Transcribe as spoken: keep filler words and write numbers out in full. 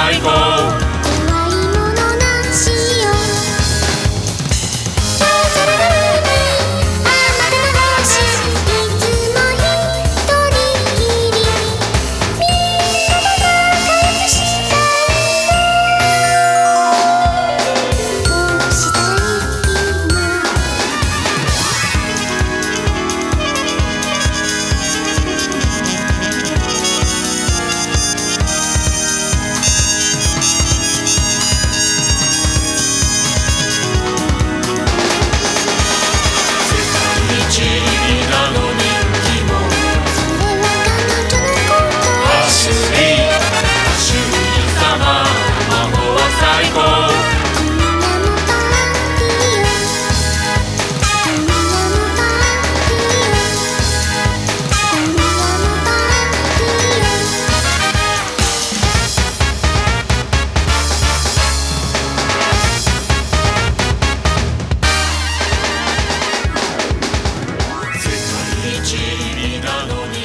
最高。 怖いものなしよ。譲らないあなたの星、いつも一人きり。みんなで仲良くしたいの。どうしたい今。 地味なの人気もそれは彼女のことアシュリー主義様魔法は最高。 みんなもパーティーよ。みんなもパーティーよ。みんなもパーティーよ。 世界一意味なのに